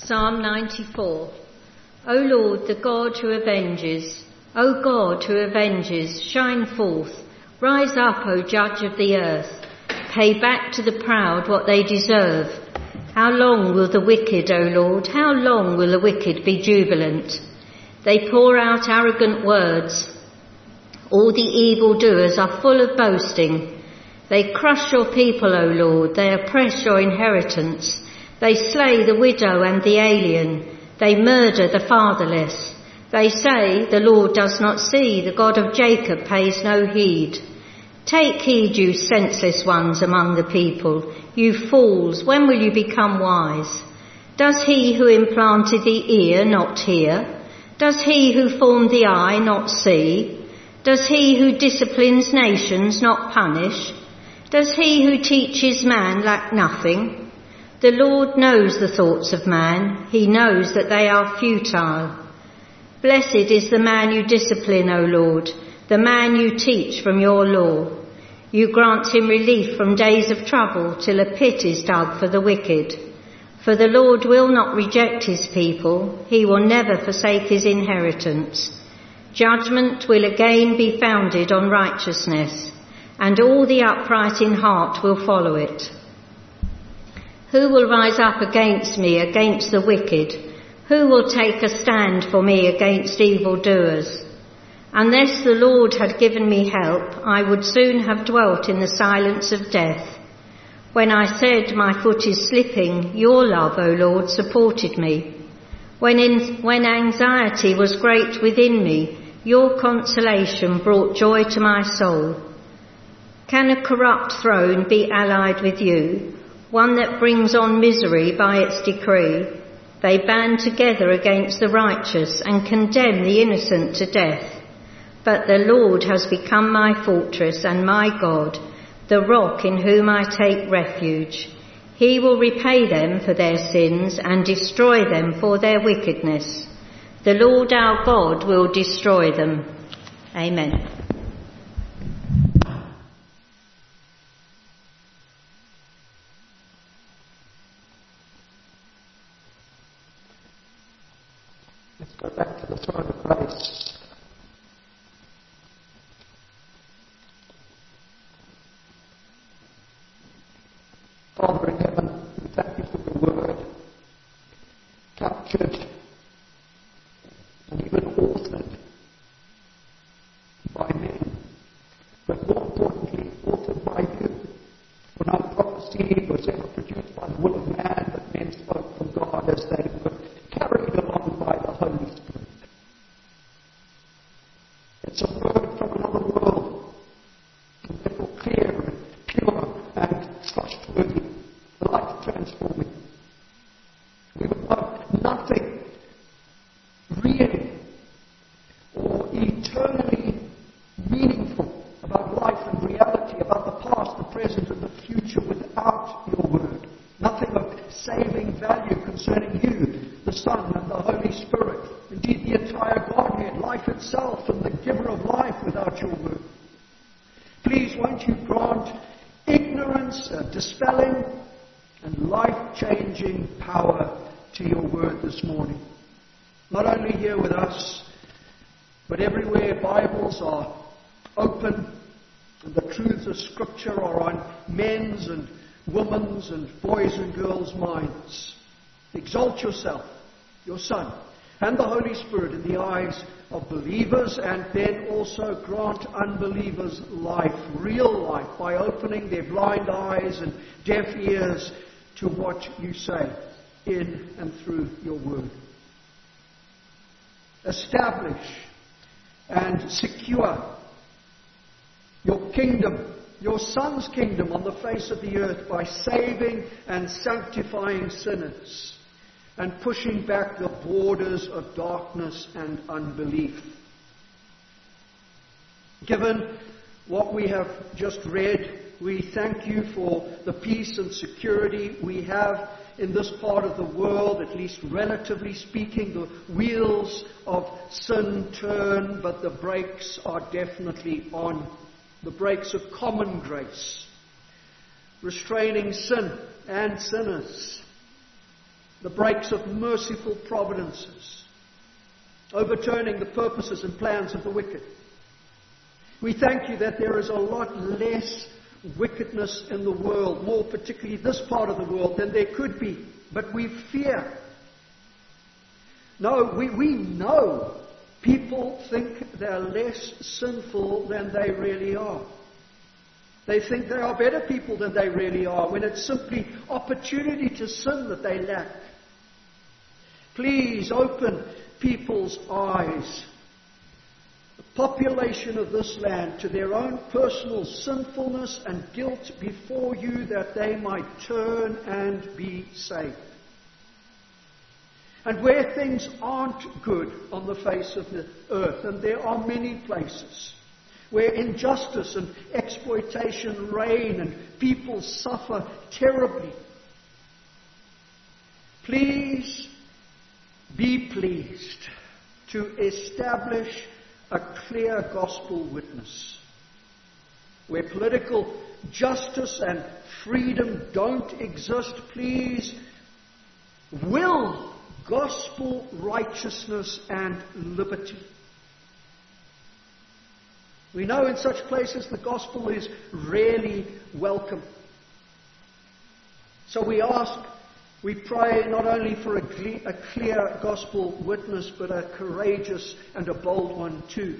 Psalm 94. O Lord, the God who avenges, O God who avenges, shine forth. Rise up, O Judge of the earth. Pay back to the proud what they deserve. How long will the wicked, O Lord, how long will the wicked be jubilant? They pour out arrogant words. All the evildoers are full of boasting. They crush your people, O Lord. They oppress your inheritance. They slay the widow and the alien. They murder the fatherless. They say, the Lord does not see. The God of Jacob pays no heed. Take heed, you senseless ones among the people. You fools, when will you become wise? Does he who implanted the ear not hear? Does he who formed the eye not see? Does he who disciplines nations not punish? Does he who teaches man lack nothing? The Lord knows the thoughts of man. He knows that they are futile. Blessed is the man you discipline, O Lord, the man you teach from your law. You grant him relief from days of trouble till a pit is dug for the wicked. For the Lord will not reject his people. He will never forsake his inheritance. Judgment will again be founded on righteousness, and all the upright in heart will follow it. Who will rise up against me, against the wicked? Who will take a stand for me against evildoers? Unless the Lord had given me help, I would soon have dwelt in the silence of death. When I said my foot is slipping, your love, O Lord, supported me. When anxiety was great within me, your consolation brought joy to my soul. Can a corrupt throne be allied with you, one that brings on misery by its decree? They band together against the righteous and condemn the innocent to death. But the Lord has become my fortress and my God, the rock in whom I take refuge. He will repay them for their sins and destroy them for their wickedness. The Lord our God will destroy them. Amen. Let's go back to the throne of grace. Father in heaven, we thank you for your word, captured and even authored by men, but more importantly, authored by you. For no prophecy was ever produced by the will of man, but men spoke from God as they were carried along by the Holy Spirit. It's a word from another world, and therefore clear and pure and trustworthy, life transforming. We would know nothing really or eternally meaningful about life and reality, about the past, the present, and the future without your word. Nothing of saving value concerning you, the Son and the Holy Spirit, indeed the entire Godhead, life itself and the giver of life without your word. Please won't you grant ignorance, dispelling and life-changing power to your word this morning. Not only here with us, but everywhere Bibles are open and the truths of Scripture are on men's and women's and boys' and girls' minds. Exalt yourself, your Son, and the Holy Spirit in the eyes of believers, and then also grant unbelievers life, real life, by opening their blind eyes and deaf ears to what you say in and through your word. Establish and secure your kingdom, your Son's kingdom on the face of the earth by saving and sanctifying sinners and pushing back the borders of darkness and unbelief. Given what we have just read, we thank you for the peace and security we have in this part of the world, at least relatively speaking. The wheels of sin turn, but the brakes are definitely on. The brakes of common grace, restraining sin and sinners. the breaks of merciful providences, overturning the purposes and plans of the wicked. We thank you that there is a lot less wickedness in the world, more particularly this part of the world, than there could be. But we fear. No, we know people think they're less sinful than they really are. They think they are better people than they really are, when it's simply opportunity to sin that they lack. Please open people's eyes, the population of this land, to their own personal sinfulness and guilt before you, that they might turn and be saved. And where things aren't good on the face of the earth, and there are many places where injustice and exploitation reign and people suffer terribly, please be pleased to establish a clear gospel witness. Where political justice and freedom don't exist, please will gospel righteousness and liberty. We know in such places the gospel is rarely welcome. So we ask, we pray not only for a clear gospel witness, but a courageous and a bold one too.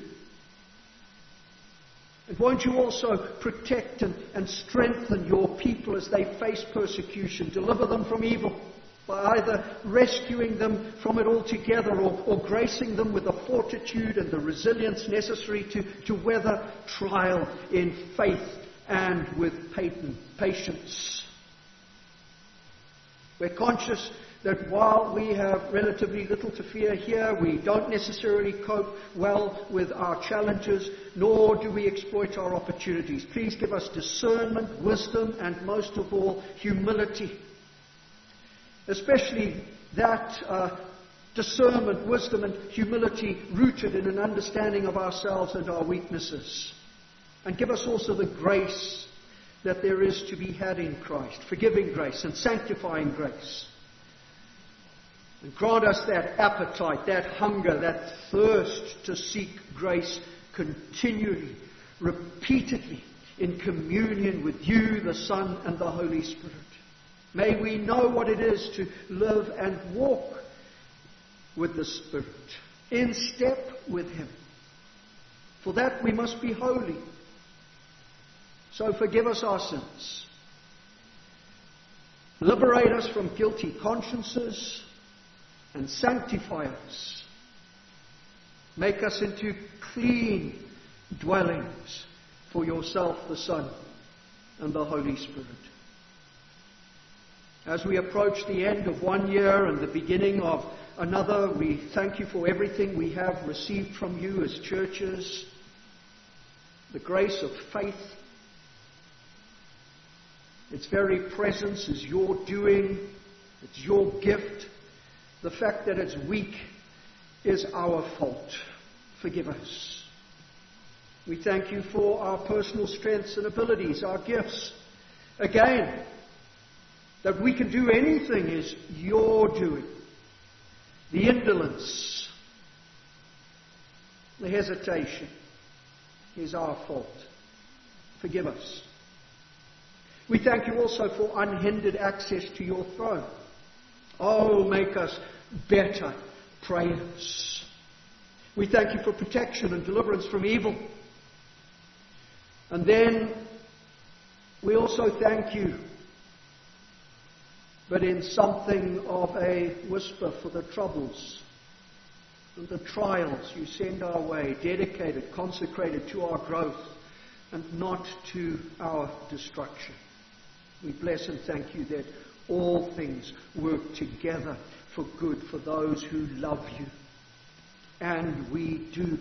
And won't you also protect and strengthen your people as they face persecution, deliver them from evil, by either rescuing them from it altogether or gracing them with the fortitude and the resilience necessary to weather trial in faith and with patience. We're conscious that while we have relatively little to fear here, we don't necessarily cope well with our challenges, nor do we exploit our opportunities. Please give us discernment, wisdom, and most of all, humility. Especially that discernment, wisdom, and humility rooted in an understanding of ourselves and our weaknesses. And give us also the grace that there is to be had in Christ, forgiving grace and sanctifying grace. And grant us that appetite, that hunger, that thirst to seek grace continually, repeatedly, in communion with you, the Son, and the Holy Spirit. May we know what it is to live and walk with the Spirit, in step with Him. For that we must be holy. So forgive us our sins. Liberate us from guilty consciences and sanctify us. Make us into clean dwellings for yourself, the Son, and the Holy Spirit. As we approach the end of one year and the beginning of another, we thank you for everything we have received from you as churches. The grace of faith. Its very presence is your doing. It's your gift. The fact that it's weak is our fault. Forgive us. We thank you for our personal strengths and abilities, our gifts. Again, that we can do anything is your doing. The indolence, the hesitation is our fault. Forgive us. We thank you also for unhindered access to your throne. Oh, make us better prayers. We thank you for protection and deliverance from evil. And then we also thank you, but in something of a whisper, for the troubles and the trials you send our way, dedicated, consecrated to our growth and not to our destruction. We bless and thank you that all things work together for good for those who love you. And we do.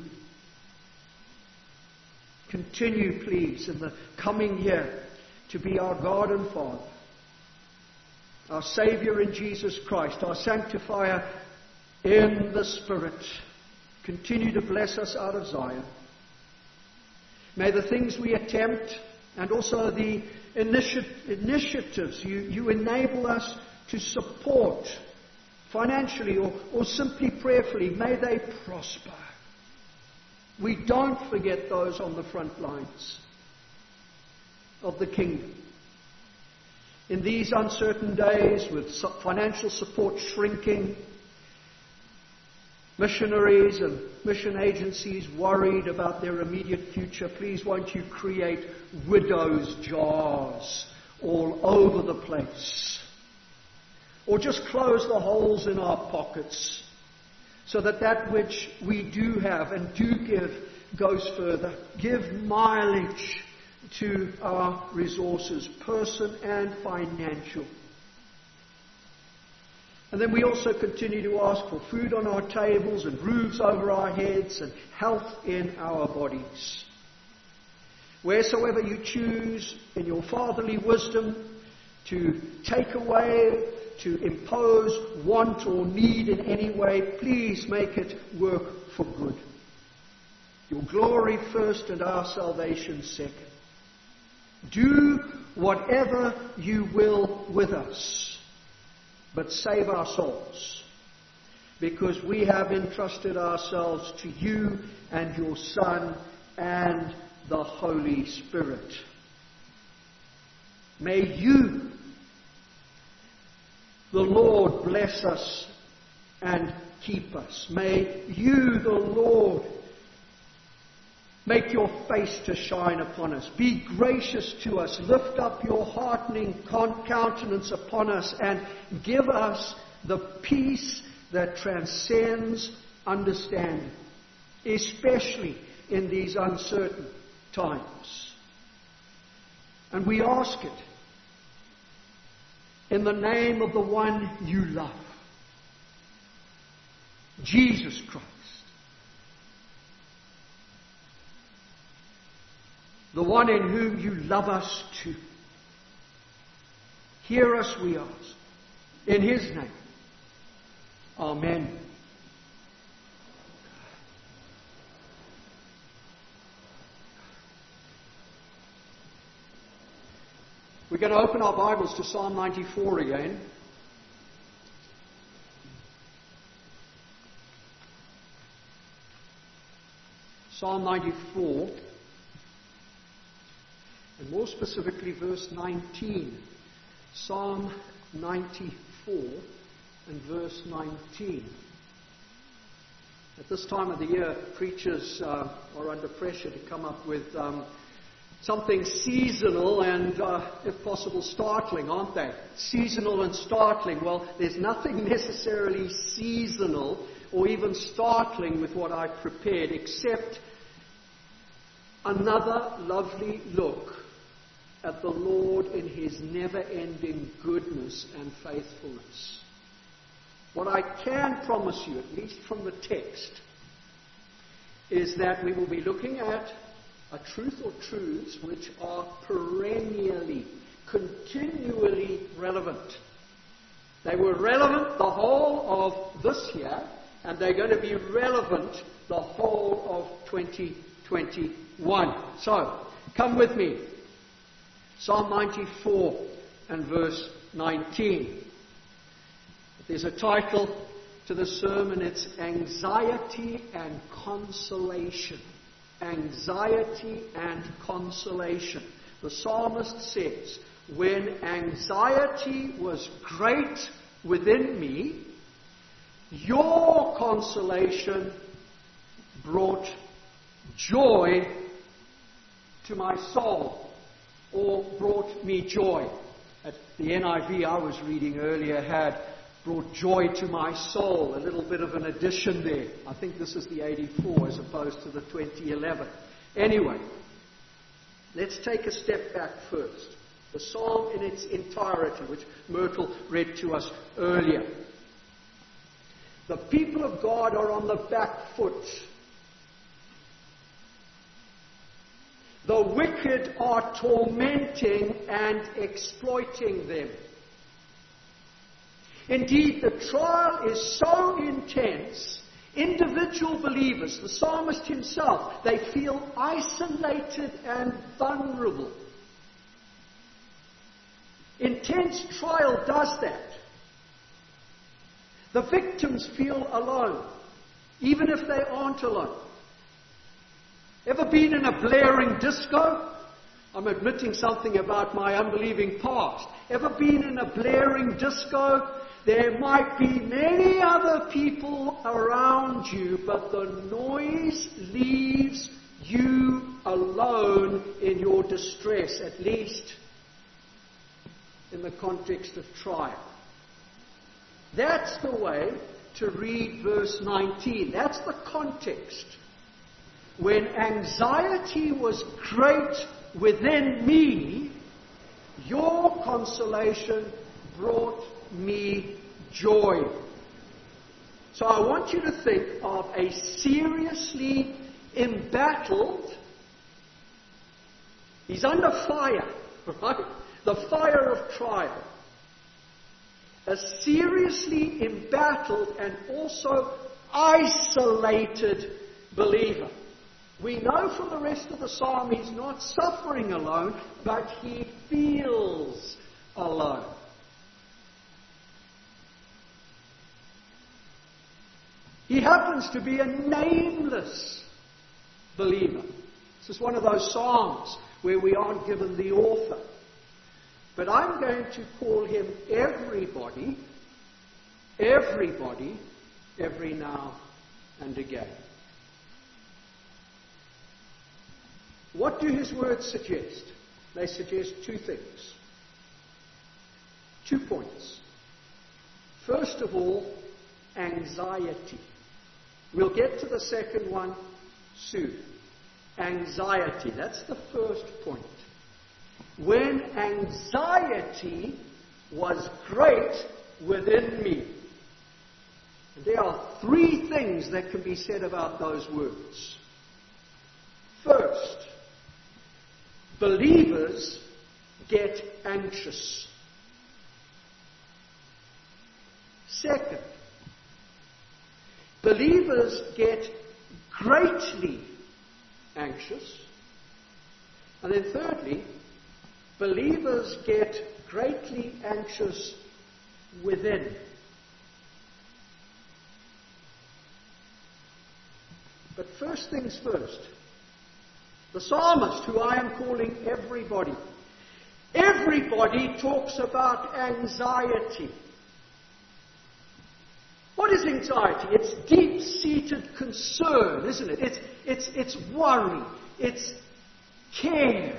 Continue, please, in the coming year to be our God and Father, our Savior in Jesus Christ, our Sanctifier in the Spirit. Continue to bless us out of Zion. May the things we attempt and also the initiatives you enable us to support financially or simply prayerfully. May they prosper. We don't forget those on the front lines of the kingdom. In these uncertain days, with financial support shrinking, missionaries and mission agencies worried about their immediate future, please won't you create widows' jars all over the place. Or just close the holes in our pockets so that which we do have and do give goes further. Give mileage to our resources, person and financial. And then we also continue to ask for food on our tables and roofs over our heads and health in our bodies. Wheresoever you choose in your fatherly wisdom to take away, to impose want or need in any way, please make it work for good. Your glory first and our salvation second. Do whatever you will with us, but save our souls, because we have entrusted ourselves to you and your Son and the Holy Spirit. May you, the Lord, bless us and keep us. May you, the Lord, make your face to shine upon us. Be gracious to us. Lift up your heartening countenance upon us and give us the peace that transcends understanding, especially in these uncertain times. And we ask it in the name of the one you love, Jesus Christ, the one in whom you love us too. Hear us, we ask. In His name. Amen. We're going to open our Bibles to Psalm 94 again. Psalm 94. And more specifically, verse 19. Psalm 94 and verse 19. At this time of the year, preachers are under pressure to come up with something seasonal and, if possible, startling, aren't they? Seasonal and startling. Well, there's nothing necessarily seasonal or even startling with what I've prepared, except another lovely look at the Lord in His never-ending goodness and faithfulness. What I can promise you, at least from the text, is that we will be looking at a truth or truths which are perennially, continually relevant. They were relevant the whole of this year, and they're going to be relevant the whole of 2021. So, come with me. Psalm 94 and verse 19. There's a title to the sermon. It's Anxiety and Consolation. Anxiety and consolation. The psalmist says, when anxiety was great within me, your consolation brought joy to my soul, or brought me joy. At the NIV I was reading earlier had brought joy to my soul. A little bit of an addition there. I think this is the 84 as opposed to the 2011. Anyway, let's take a step back first. The psalm in its entirety, which Myrtle read to us earlier. The people of God are on the back foot. The wicked are tormenting and exploiting them. Indeed, the trial is so intense, individual believers, the psalmist himself, they feel isolated and vulnerable. Intense trial does that. The victims feel alone, even if they aren't alone. Ever been in a blaring disco? I'm admitting something about my unbelieving past. Ever been in a blaring disco? There might be many other people around you, but the noise leaves you alone in your distress, at least in the context of trial. That's the way to read verse 19. That's the context. When anxiety was great within me, your consolation brought me joy. So I want you to think of a seriously embattled, he's under fire, right? The fire of trial. A seriously embattled and also isolated believer. We know from the rest of the psalm he's not suffering alone, but he feels alone. He happens to be a nameless believer. This is one of those psalms where we aren't given the author. But I'm going to call him everybody, every now and again. What do his words suggest? They suggest two things. 2 points. First of all, anxiety. We'll get to the second one soon. Anxiety. That's the first point. When anxiety was great within me. And there are 3 things that can be said about those words. First, believers get anxious. Second, believers get greatly anxious. And then thirdly, believers get greatly anxious within. But first things first. The psalmist, who I am calling everybody, everybody talks about anxiety. What is anxiety? It's deep-seated concern, isn't it? It's worry. It's care.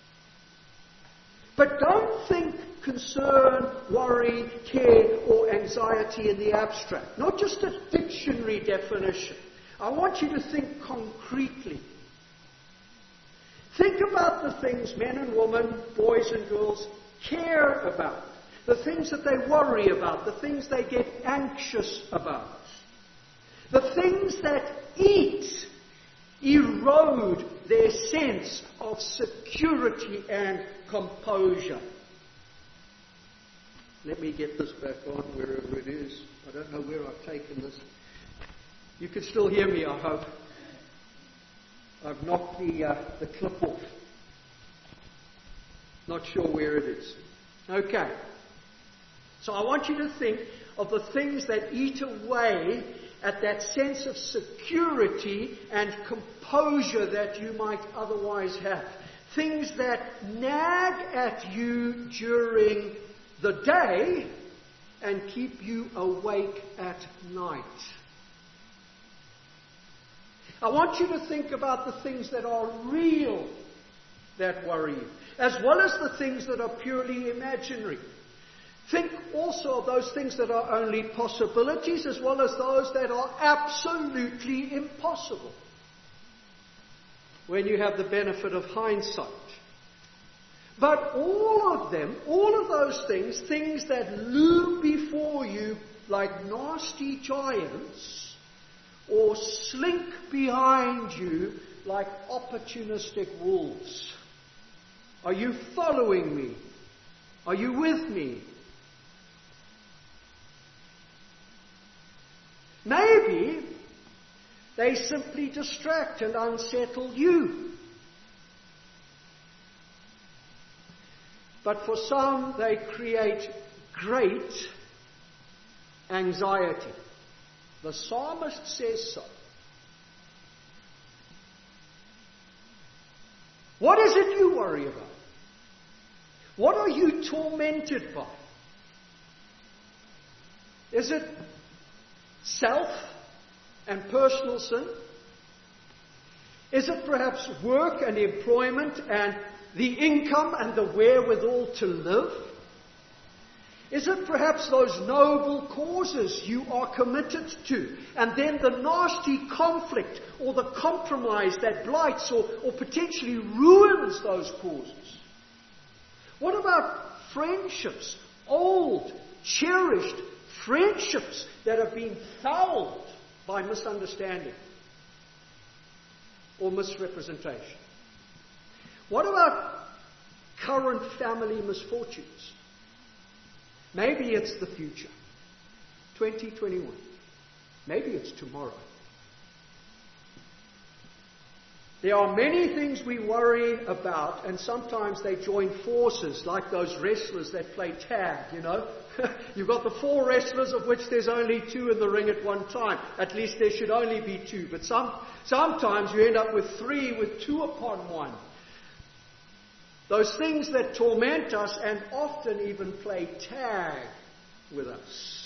But don't think concern, worry, care, or anxiety in the abstract. Not just a dictionary definition. I want you to think concretely. Think about the things men and women, boys and girls, care about. The things that they worry about. The things they get anxious about. The things that erode their sense of security and composure. Let me get this back on wherever it is. I don't know where I've taken this. You can still hear me, I hope. I've knocked the clip off. Not sure where it is. Okay. So I want you to think of the things that eat away at that sense of security and composure that you might otherwise have. Things that nag at you during the day and keep you awake at night. I want you to think about the things that are real that worry you, as well as the things that are purely imaginary. Think also of those things that are only possibilities, as well as those that are absolutely impossible, when you have the benefit of hindsight. But all of them, all of those things, things that loom before you like nasty giants, or slink behind you like opportunistic wolves. Are you following me? Are you with me? Maybe they simply distract and unsettle you. But for some, they create great anxiety. The psalmist says so. What is it you worry about? What are you tormented by? Is it self and personal sin? Is it perhaps work and employment and the income and the wherewithal to live? Is it perhaps those noble causes you are committed to, and then the nasty conflict or the compromise that blights or potentially ruins those causes? What about friendships, old, cherished friendships that have been fouled by misunderstanding or misrepresentation? What about current family misfortunes? Maybe it's the future, 2021. Maybe it's tomorrow. There are many things we worry about, and sometimes they join forces, like those wrestlers that play tag, you know. You've got the 4 wrestlers, of which there's only 2 in the ring at one time. At least there should only be 2. But sometimes you end up with 3 with 2 upon 1. Those things that torment us and often even play tag with us.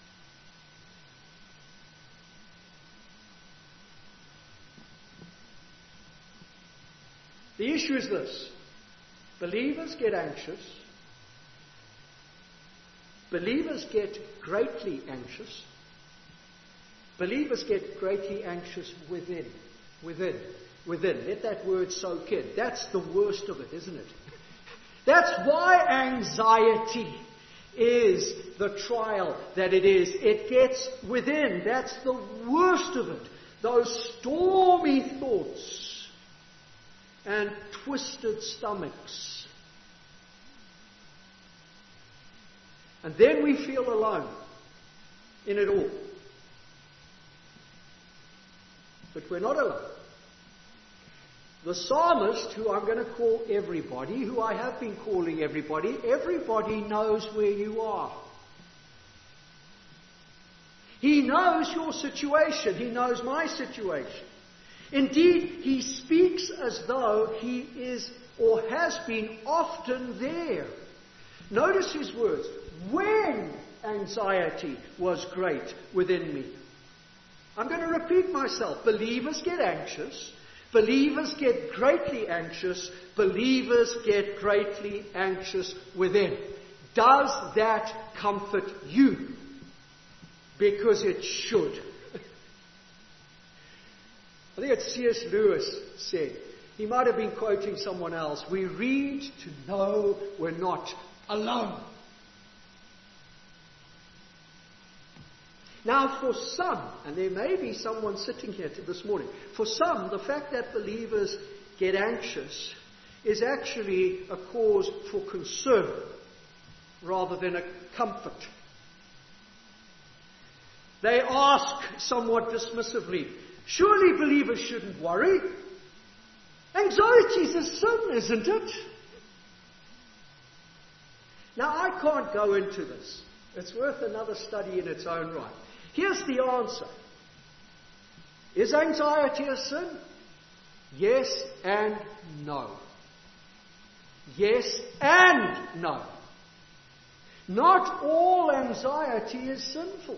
The issue is this. Believers get anxious. Believers get greatly anxious. Believers get greatly anxious within. Let that word soak in. That's the worst of it, isn't it? That's why anxiety is the trial that it is. It gets within. That's the worst of it. Those stormy thoughts and twisted stomachs. And then we feel alone in it all. But we're not alone. The psalmist, who I'm going to call everybody, who I have been calling everybody knows where you are. He knows your situation. He knows my situation. Indeed, he speaks as though he is or has been often there. Notice his words. When anxiety was great within me. I'm going to repeat myself. Believers get anxious. Believers get greatly anxious. Believers get greatly anxious within. Does that comfort you? Because it should. I think it's C.S. Lewis said. He might have been quoting someone else. We read to know we're not alone. Now, for some, and there may be someone sitting here this morning, for some, the fact that believers get anxious is actually a cause for concern rather than a comfort. They ask somewhat dismissively, surely believers shouldn't worry. Anxiety is a sin, isn't it? Now, I can't go into this. It's worth another study in its own right. Here's the answer. Is anxiety a sin? Yes and no. Yes and no. Not all anxiety is sinful.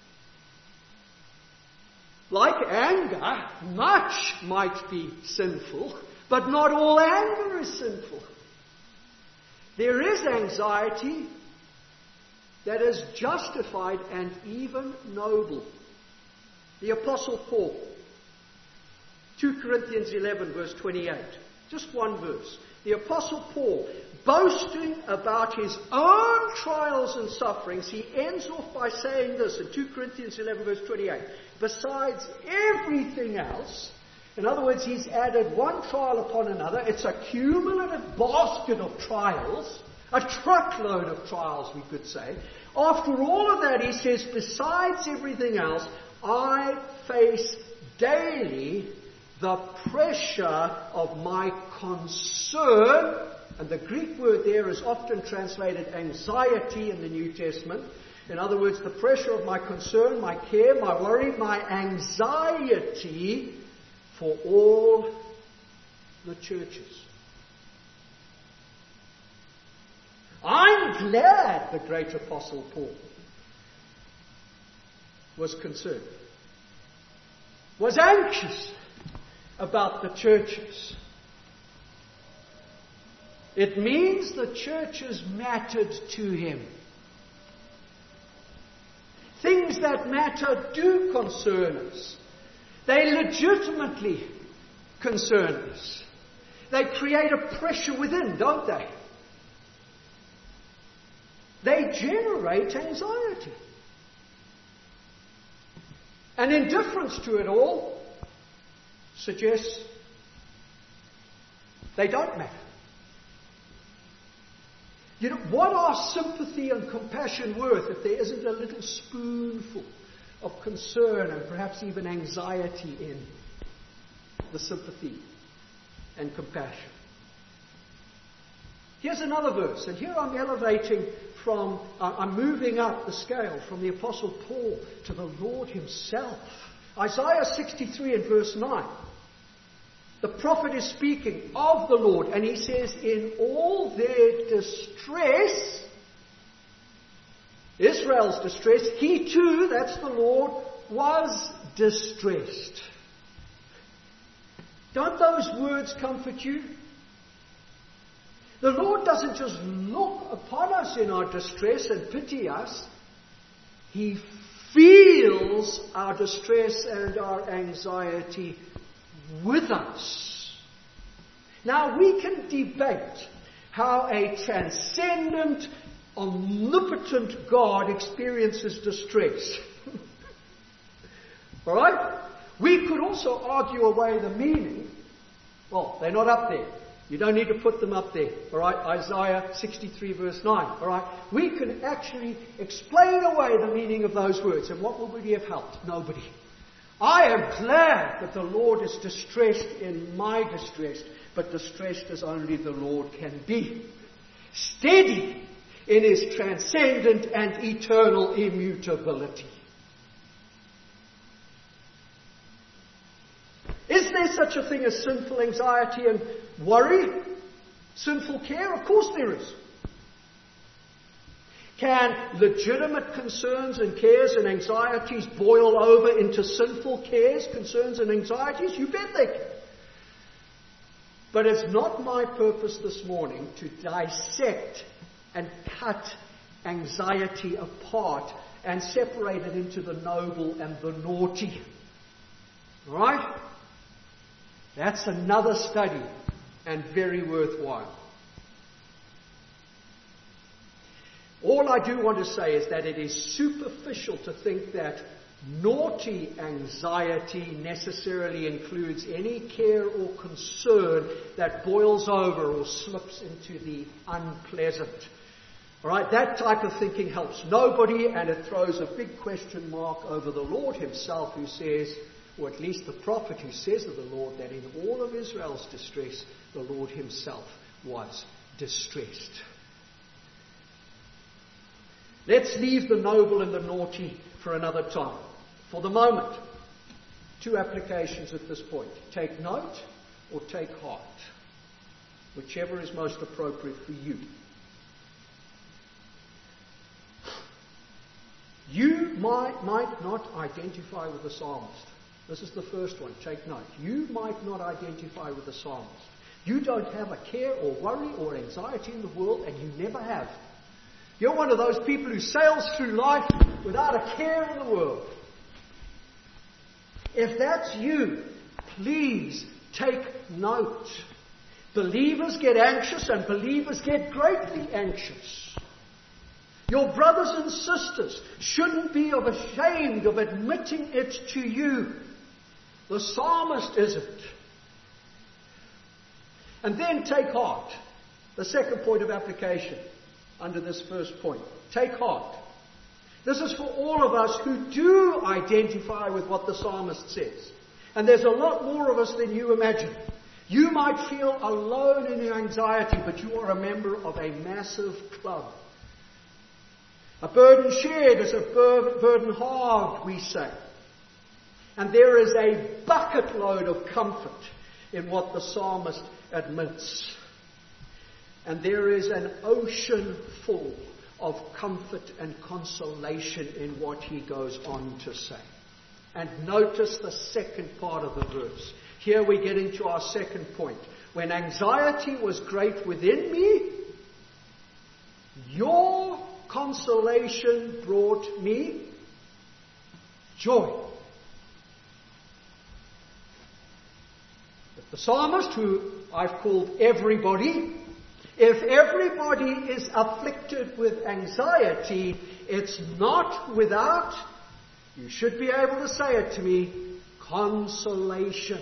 Like anger, much might be sinful, but not all anger is sinful. There is anxiety that is justified and even noble. The Apostle Paul, 2 Corinthians 11 verse 28, just one verse. The Apostle Paul, boasting about his own trials and sufferings, he ends off by saying this in 2 Corinthians 11 verse 28. Besides everything else, in other words, he's added one trial upon another. It's a cumulative basket of trials, a truckload of trials, we could say. After all of that, he says, besides everything else, I face daily the pressure of my concern, and the Greek word there is often translated anxiety in the New Testament, In other words, the pressure of my concern, my care, my worry, my anxiety for all the churches. I'm glad the great Apostle Paul was concerned, was anxious about the churches. It means the churches mattered to him. Things that matter do concern us. They legitimately concern us. They create a pressure within, don't they? They generate anxiety. And indifference to it all suggests they don't matter. You know, what are sympathy and compassion worth if there isn't a little spoonful of concern and perhaps even anxiety in the sympathy and compassion? Here's another verse, and here I'm I'm moving up the scale from the Apostle Paul to the Lord himself. Isaiah 63 and verse 9. The prophet is speaking of the Lord, and he says, in all their distress, Israel's distress, he too, that's the Lord, was distressed. Don't those words comfort you? The Lord doesn't just look upon us in our distress and pity us. He feels our distress and our anxiety with us. Now, we can debate how a transcendent, omnipotent God experiences distress. All right? We could also argue away the meaning. Well, they're not up there. You don't need to put them up there. All right? Isaiah 63 verse 9. All right? We can actually explain away the meaning of those words. And what would we have helped? Nobody. I am glad that the Lord is distressed in my distress, but distressed as only the Lord can be. Steady in his transcendent and eternal immutability. Is there such a thing as sinful anxiety and worry? Sinful care? Of course there is. Can legitimate concerns and cares and anxieties boil over into sinful cares, concerns and anxieties? You bet they can. But it's not my purpose this morning to dissect and cut anxiety apart and separate it into the noble and the naughty. All right? That's another study and very worthwhile. All I do want to say is that it is superficial to think that naughty anxiety necessarily includes any care or concern that boils over or slips into the unpleasant. All right, that type of thinking helps nobody, and it throws a big question mark over the Lord himself, who says, or at least the prophet who says of the Lord, that in all of Israel's distress, the Lord himself was distressed. Let's leave the noble and the naughty for another time. For the moment, two applications at this point. Take note or take heart. Whichever is most appropriate for you. You might not identify with the psalmist. This is the first one. Take note. You might not identify with the psalmist. You don't have a care or worry or anxiety in the world, and you never have. You're one of those people who sails through life without a care in the world. If that's you, please take note. Believers get anxious, and believers get greatly anxious. Your brothers and sisters shouldn't be ashamed of admitting it to you. The psalmist isn't. And then take heart. The second point of application under this first point. Take heart. This is for all of us who do identify with what the psalmist says. And there's a lot more of us than you imagine. You might feel alone in your anxiety, but you are a member of a massive club. A burden shared is a burden halved, we say. And there is a bucket load of comfort in what the psalmist admits. And there is an ocean full of comfort and consolation in what he goes on to say. And notice the second part of the verse. Here we get into our second point. When anxiety was great within me, your consolation brought me joy. But the psalmist, who I've called everybody, if everybody is afflicted with anxiety, it's not without, you should be able to say it to me, consolation.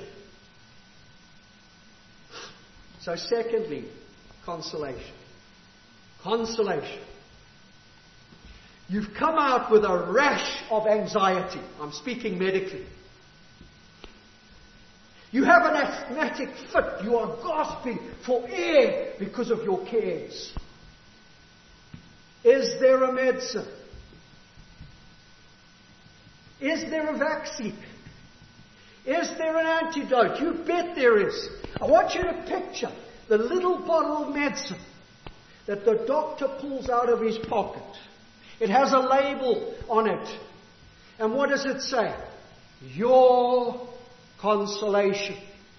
So secondly, consolation. Consolation. You've come out with a rash of anxiety. I'm speaking medically. You have an asthmatic fit. You are gasping for air because of your cares. Is there a medicine? Is there a vaccine? Is there an antidote? You bet there is. I want you to picture the little bottle of medicine that the doctor pulls out of his pocket. It has a label on it. And what does it say? Your consolation.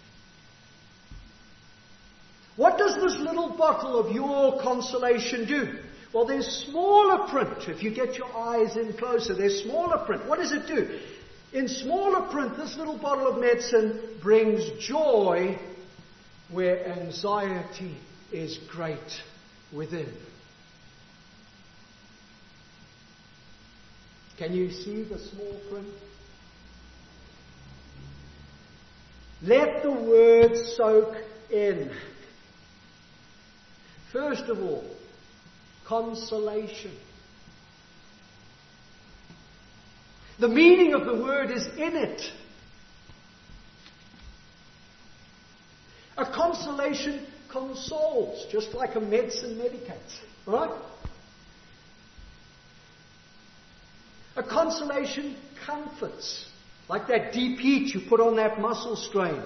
What does this little bottle of your consolation do? Well, there's smaller print. If you get your eyes in closer, there's smaller print. What does it do? In smaller print, this little bottle of medicine brings joy where anxiety is great within. Can you see the small print? Let the word soak in. First of all, consolation. The meaning of the word is in it. A consolation consoles, just like a medicine medicates. Right? A consolation comforts, like that deep heat you put on that muscle strain.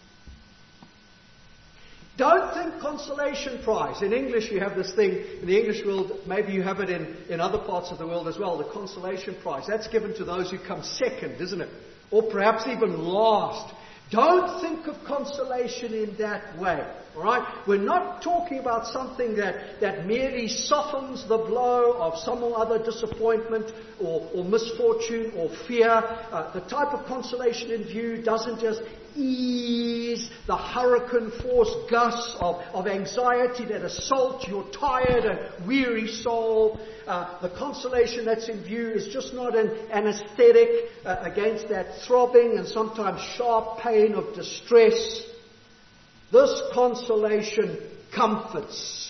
Don't think consolation prize. In English you have this thing, in the English world, maybe you have it in other parts of the world as well, the consolation prize. That's given to those who come second, isn't it? Or perhaps even last. Don't think of consolation in that way. Alright? We're not talking about something that merely softens the blow of some or other disappointment or misfortune or fear. The type of consolation in view doesn't just ease the hurricane force gusts of anxiety that assault your tired and weary soul. The consolation that's in view is just not an anesthetic against that throbbing and sometimes sharp pain of distress. This consolation comforts.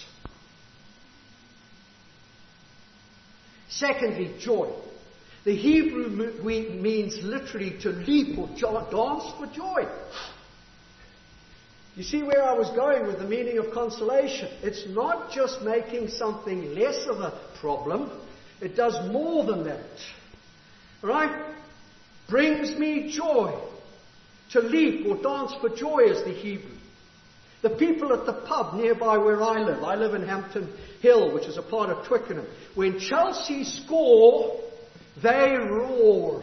Secondly, joy. The Hebrew means literally to leap or dance for joy. You see where I was going with the meaning of consolation? It's not just making something less of a problem. It does more than that. Right? Brings me joy. To leap or dance for joy is the Hebrew. The people at the pub nearby where I live in Hampton Hill, which is a part of Twickenham, when Chelsea score, they roar.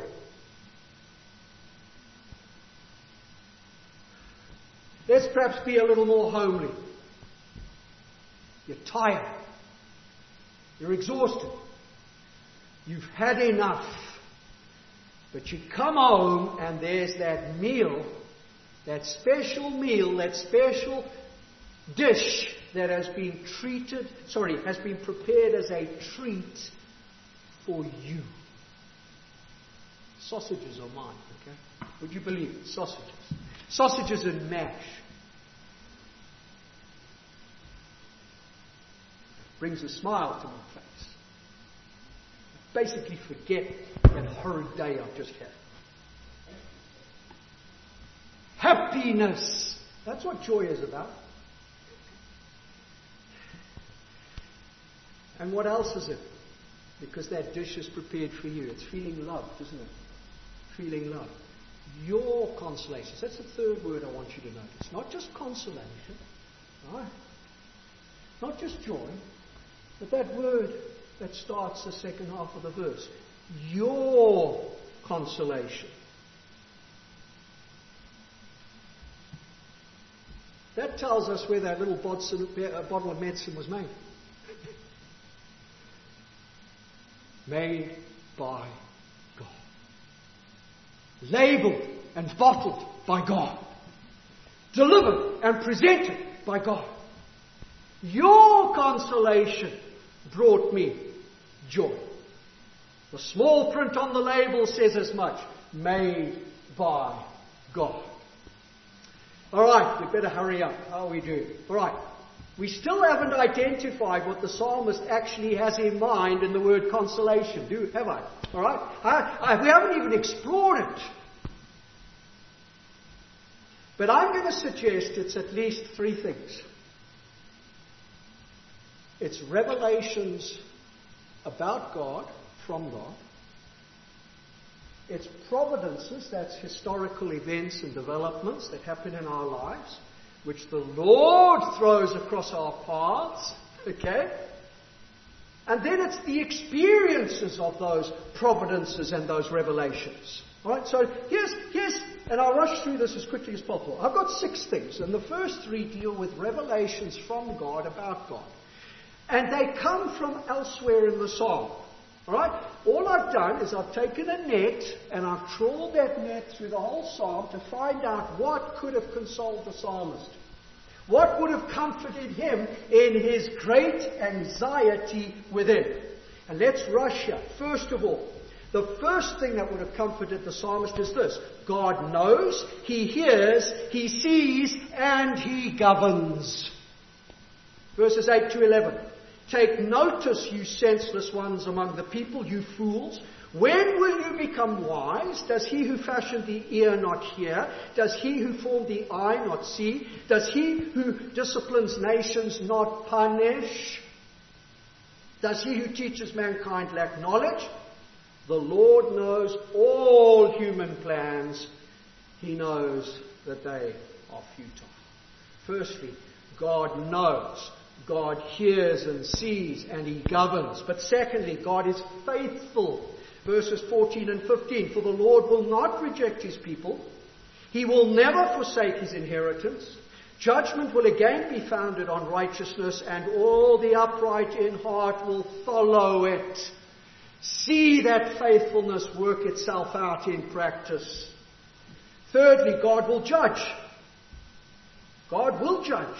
Let's perhaps be a little more homely. You're tired. You're exhausted. You've had enough. But you come home and there's that meal, that special dish that has been prepared as a treat for you. Sausages are mine, okay? Would you believe it? Sausages. Sausages and mash. Brings a smile to my face. Basically forget that horrid day I've just had. Happiness. That's what joy is about. And what else is it? because that dish is prepared for you. It's feeling loved, isn't it? Feeling loved. Your consolations. That's the third word I want you to notice. Not just consolation, right? Not just joy, but that word that starts the second half of the verse. Your consolation. That tells us where that little bottle of medicine was made. Made by God. Labeled and bottled by God. Delivered and presented by God. Your consolation brought me joy. The small print on the label says as much. Made by God. All right, we better hurry up. How are we doing? All right. We still haven't identified what the psalmist actually has in mind in the word consolation. Have I? All right. We haven't even explored it. But I'm going to suggest it's at least three things. It's revelations about God, from God. It's providences, that's historical events and developments that happen in our lives, which the Lord throws across our paths. Okay? And then it's the experiences of those providences and those revelations. Alright, so here's, and I'll rush through this as quickly as possible. I've got 6 things, and the first 3 deal with revelations from God about God. And they come from elsewhere in the psalm. Alright? All I've done is I've taken a net and I've trawled that net through the whole psalm to find out what could have consoled the psalmist. What would have comforted him in his great anxiety within. And let's rush here. First of all, the first thing that would have comforted the psalmist is this. God knows, He hears, He sees, and He governs. Verses 8 to 11. Take notice, you senseless ones among the people, you fools. When will you become wise? Does he who fashioned the ear not hear? Does he who formed the eye not see? Does he who disciplines nations not punish? Does he who teaches mankind lack knowledge? The Lord knows all human plans. He knows that they are futile. Firstly, God knows. God hears and sees and He governs. But secondly, God is faithful. Verses 14 and 15. For the Lord will not reject His people. He will never forsake His inheritance. Judgment will again be founded on righteousness, and all the upright in heart will follow it. See that faithfulness work itself out in practice. Thirdly, God will judge. God will judge.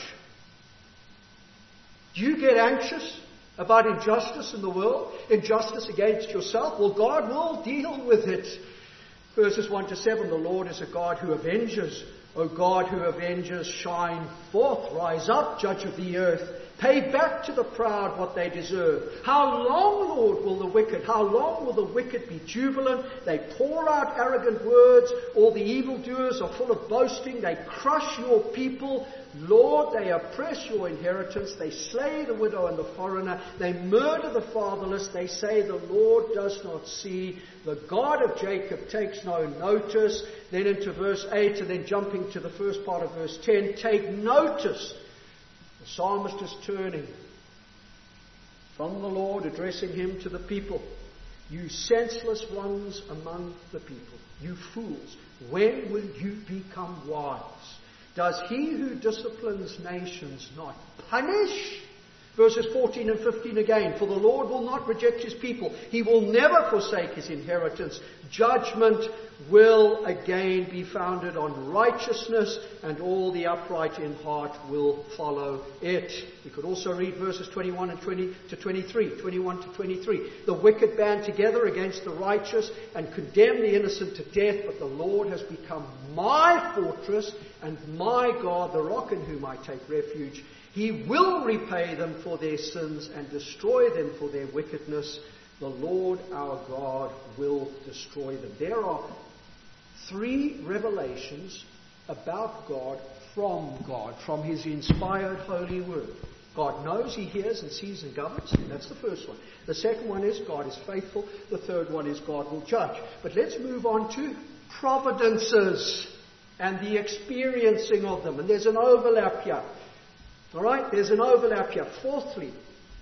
Do you get anxious about injustice in the world? Injustice against yourself? Well, God will deal with it. Verses 1 to 7, the Lord is a God who avenges. O God who avenges, shine forth. Rise up, judge of the earth. Pay back to the proud what they deserve. How long, Lord, will the wicked, how long will the wicked be jubilant? They pour out arrogant words. All the evildoers are full of boasting. They crush your people. Lord, they oppress your inheritance. They slay the widow and the foreigner. They murder the fatherless. They say the Lord does not see. The God of Jacob takes no notice. Then into verse 8 and then jumping to the first part of verse 10. Take notice. The psalmist is turning from the Lord, addressing him to the people. You senseless ones among the people, you fools, when will you become wise? Does he who disciplines nations not punish? Verses 14 and 15 again. For the Lord will not reject His people. He will never forsake His inheritance. Judgment will again be founded on righteousness, and all the upright in heart will follow it. We could also read verses 21 and 20 to 23. 21 to 23. The wicked band together against the righteous and condemn the innocent to death, but the Lord has become my fortress and my God, the rock in whom I take refuge. He will repay them for their sins and destroy them for their wickedness. The Lord our God will destroy them. There are 3 revelations about God, from His inspired holy word. God knows, He hears and sees and governs. That's the first one. The second one is God is faithful. The third one is God will judge. But let's move on to providences and the experiencing of them. And there's an overlap here. All right? There's an overlap here. Fourthly,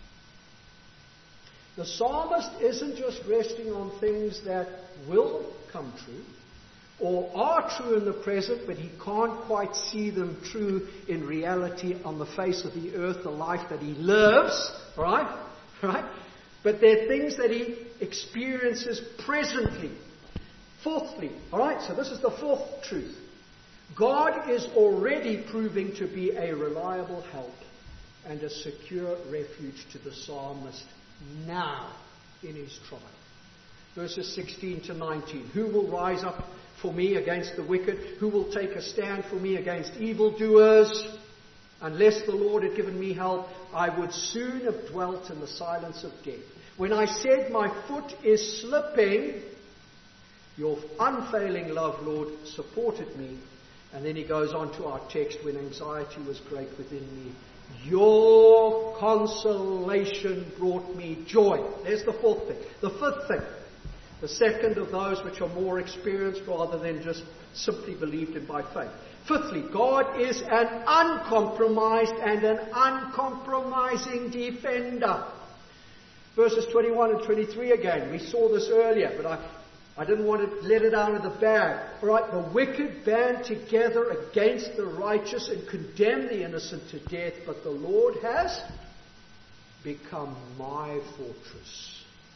the psalmist isn't just resting on things that will come true or are true in the present, but he can't quite see them true in reality on the face of the earth, the life that he lives. All right? Right? But they're things that he experiences presently. Fourthly, all right, so this is the fourth truth. God is already proving to be a reliable help and a secure refuge to the psalmist now in his trial. Verses 16 to 19. Who will rise up for me against the wicked? Who will take a stand for me against evildoers? Unless the Lord had given me help, I would soon have dwelt in the silence of death. When I said my foot is slipping, your unfailing love, Lord, supported me. And then he goes on to our text, when anxiety was great within me, your consolation brought me joy. There's the fourth thing. The fifth thing, the second of those which are more experienced rather than just simply believed in by faith. Fifthly, God is an uncompromised and an uncompromising defender. Verses 21 and 23 again. We saw this earlier, but I didn't want to let it out of the bag. All right, the wicked band together against the righteous and condemn the innocent to death, but the Lord has become my fortress.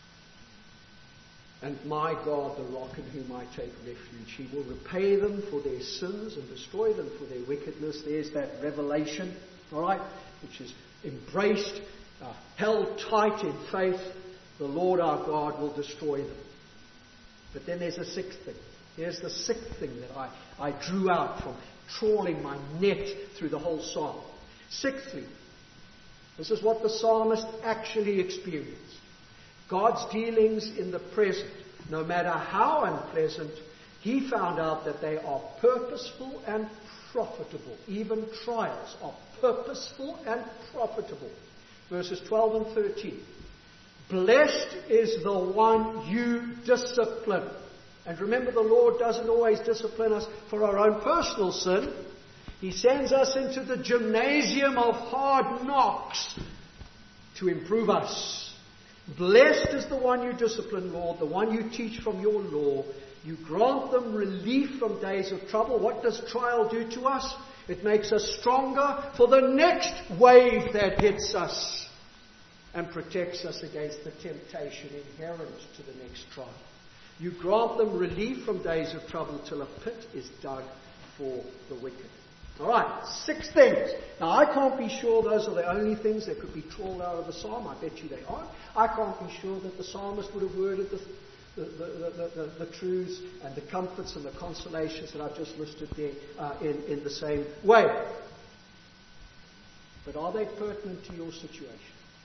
And my God, the rock in whom I take refuge. He will repay them for their sins and destroy them for their wickedness. There's that revelation, all right, which is embraced, held tight in faith. The Lord our God will destroy them. But then there's a sixth thing. Here's the sixth thing that I drew out from trawling my net through the whole psalm. Sixthly, this is what the psalmist actually experienced. God's dealings in the present, no matter how unpleasant, he found out that they are purposeful and profitable. Even trials are purposeful and profitable. Verses 12 and 13. Blessed is the one you discipline. And remember, the Lord doesn't always discipline us for our own personal sin. He sends us into the gymnasium of hard knocks to improve us. Blessed is the one you discipline, Lord, the one you teach from your law. You grant them relief from days of trouble. What does trial do to us? It makes us stronger for the next wave that hits us and protects us against the temptation inherent to the next trial. You grant them relief from days of trouble till a pit is dug for the wicked. All right, 6 things. Now, I can't be sure those are the only things that could be trawled out of the psalm. I bet you they aren't. I can't be sure that the psalmist would have worded the truths and the comforts and the consolations that I've just listed there in the same way. But are they pertinent to your situation?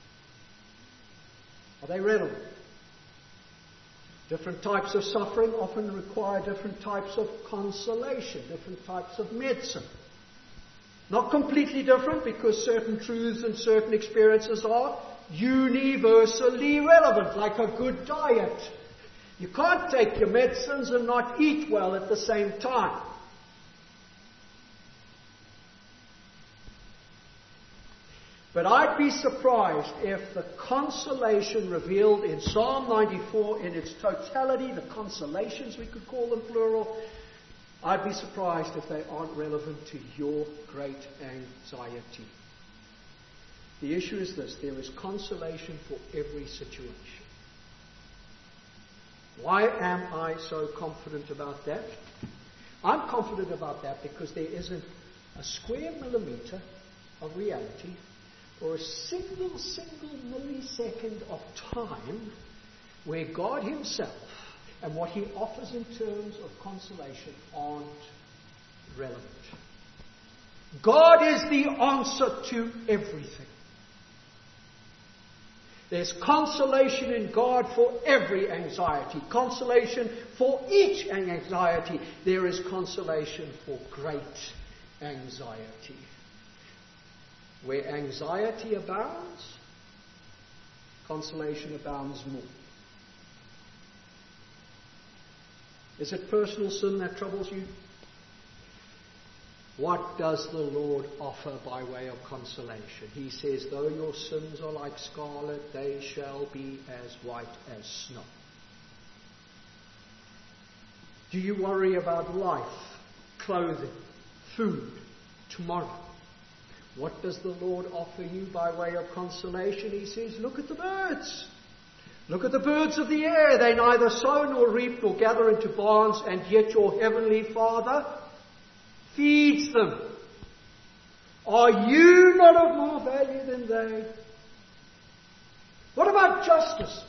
Are they relevant? Different types of suffering often require different types of consolation, different types of medicine. Not completely different, because certain truths and certain experiences are universally relevant, like a good diet. You can't take your medicines and not eat well at the same time. But I'd be surprised if the consolation revealed in Psalm 94 in its totality, the consolations, we could call them plural, I'd be surprised if they aren't relevant to your great anxiety. The issue is this: there is consolation for every situation. Why am I so confident about that? I'm confident about that because there isn't a square millimeter of reality or a single millisecond of time where God Himself and what He offers in terms of consolation aren't relevant. God is the answer to everything. There's consolation in God for every anxiety. Consolation for each anxiety. There is consolation for great anxiety. Where anxiety abounds, consolation abounds more. Is it personal sin that troubles you? What does the Lord offer by way of consolation? He says, though your sins are like scarlet, they shall be as white as snow. Do you worry about life, clothing, food, tomorrow? What does the Lord offer you by way of consolation? He says, look at the birds. Look at the birds of the air. They neither sow nor reap nor gather into barns, and yet your heavenly Father feeds them. Are you not of more value than they? What about justice?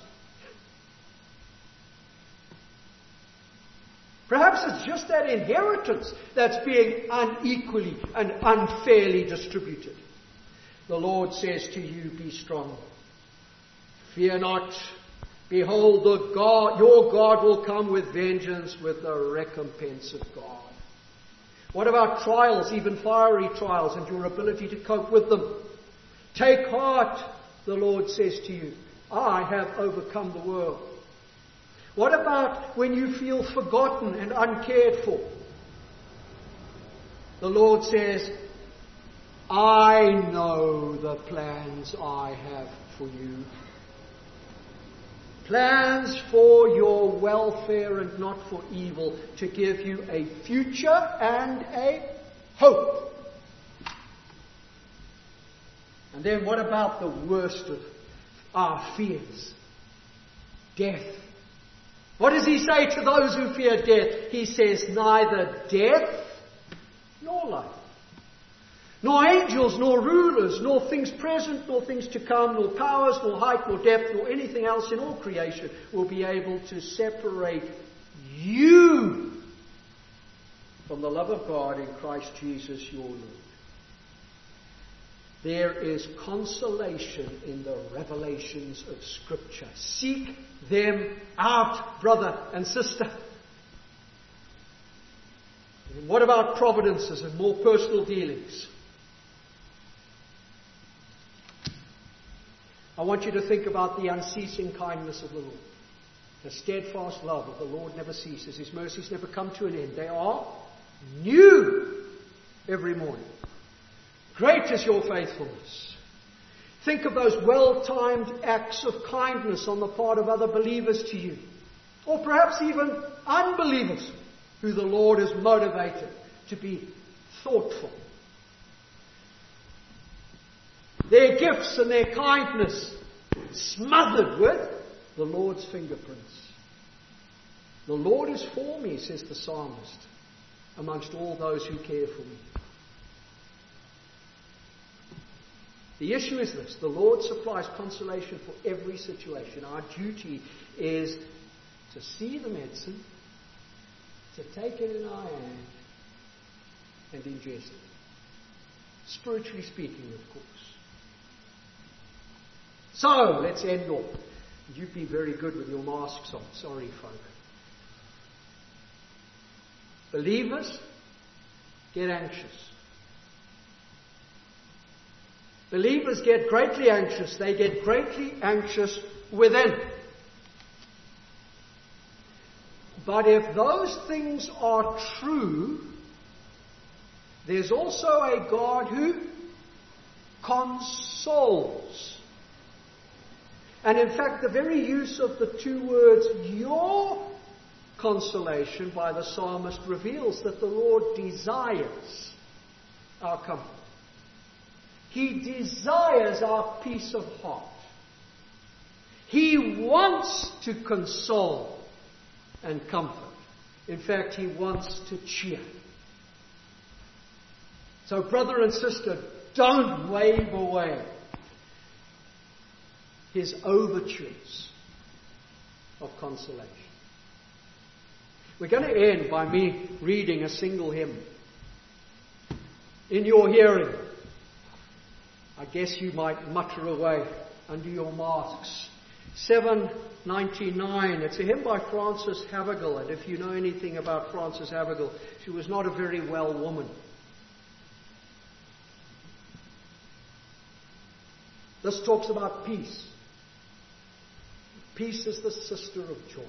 Perhaps it's just that inheritance that's being unequally and unfairly distributed. The Lord says to you, be strong. Fear not. Behold, your God will come with vengeance, with the recompense of God. What about trials, even fiery trials, and your ability to cope with them? Take heart, the Lord says to you. I have overcome the world. What about when you feel forgotten and uncared for? The Lord says, I know the plans I have for you. Plans for your welfare and not for evil, to give you a future and a hope. And then what about the worst of our fears? Death. What does he say to those who fear death? He says, neither death nor life, nor angels, nor rulers, nor things present, nor things to come, nor powers, nor height, nor depth, nor anything else in all creation will be able to separate you from the love of God in Christ Jesus your Lord. There is consolation in the revelations of Scripture. Seek them out, brother and sister. And what about providences and more personal dealings? I want you to think about the unceasing kindness of the Lord. The steadfast love of the Lord never ceases. His mercies never come to an end. They are new every morning. Great is your faithfulness. Think of those well-timed acts of kindness on the part of other believers to you. Or perhaps even unbelievers who the Lord has motivated to be thoughtful. Their gifts and their kindness smothered with the Lord's fingerprints. The Lord is for me, says the psalmist, amongst all those who care for me. The issue is this: the Lord supplies consolation for every situation. Our duty is to see the medicine, to take it in our hand, and ingest it. Spiritually speaking, of course. So, let's end off. You be very good with your masks on. Sorry, folk. Believers get anxious. Believers get greatly anxious. They get greatly anxious within. But if those things are true, there's also a God who consoles. And in fact, the very use of the two words, your consolation, by the psalmist reveals that the Lord desires our comfort. He desires our peace of heart. He wants to console and comfort. In fact, He wants to cheer. So, brother and sister, don't wave away His overtures of consolation. We're going to end by me reading a single hymn. In your hearing, I guess you might mutter away under your masks. 799. It's a hymn by Frances Havergal. And if you know anything about Frances Havergal, she was not a very well woman. This talks about peace. Peace is the sister of joy.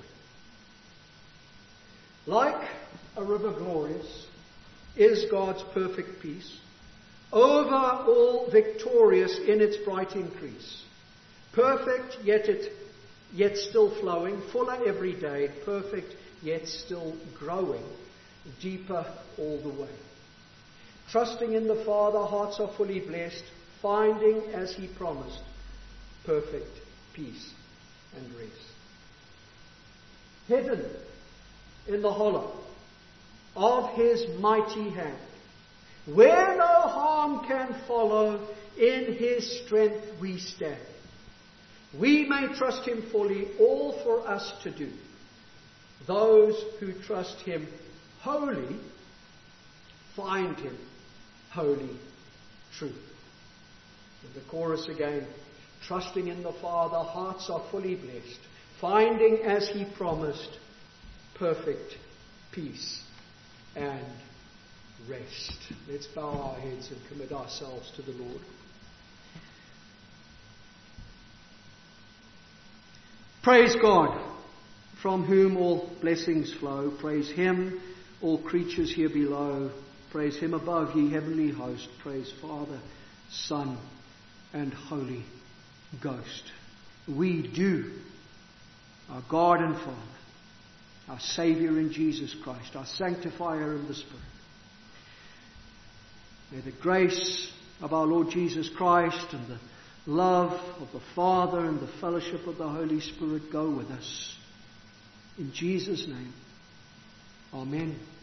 Like a river glorious is God's perfect peace, over all victorious in its bright increase. Perfect, yet still flowing, fuller every day, perfect, yet still growing, deeper all the way. Trusting in the Father, hearts are fully blessed, finding, as He promised, perfect peace and rest. Hidden in the hollow of His mighty hand, where no harm can follow, in His strength we stand. We may trust Him fully, all for us to do. Those who trust Him wholly find Him wholly true. And the chorus again. Trusting in the Father, hearts are fully blessed, finding, as He promised, perfect peace and rest. Let's bow our heads and commit ourselves to the Lord. Praise God, from whom all blessings flow. Praise Him, all creatures here below. Praise Him above, ye heavenly host. Praise Father, Son, and Holy Ghost. We do, our God and Father, our Saviour in Jesus Christ, our Sanctifier in the Spirit. May the grace of our Lord Jesus Christ and the love of the Father and the fellowship of the Holy Spirit go with us. In Jesus' name, amen.